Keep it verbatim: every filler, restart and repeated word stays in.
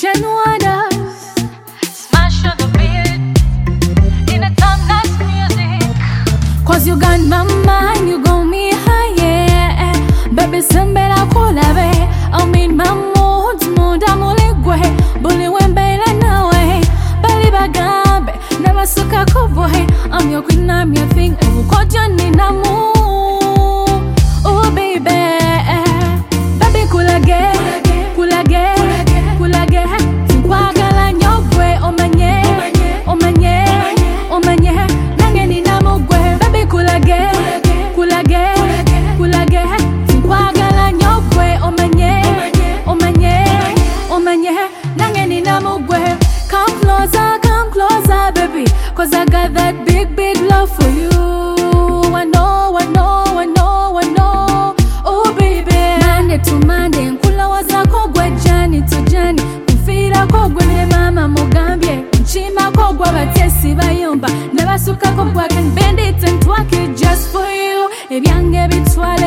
ocean waters. Smash on the beat in a time nice music. Cause you got my mind, you got me high, baby sembera kulabe. I mean my mood, mood amulegwe. Bully when baila nawe, bali bagambe, never suka kubohe. I'm your queen, I'm your thing, oh kojani namu. Oh baby, baby kulage, kulage, kulage. Tinkwagala nyogwe, omanye, omanye, omanye. Nange ni namugwe, baby kulage, kulage, kulage. Tinkwagala nyogwe, omanye, omanye, omanye. Nange ni namugwe. Come closer, come closer, baby, cause I got that big, big love for you. I know, I know, I know, I know. Oh baby, Monday to Monday, nkula wazako gwe jani to jani. Kufira kogwe mile mama mugambye, nchima kogwe batesi bayomba. Never suka kogwe, I can bend it and twerk it just for you. Ebyange bitwala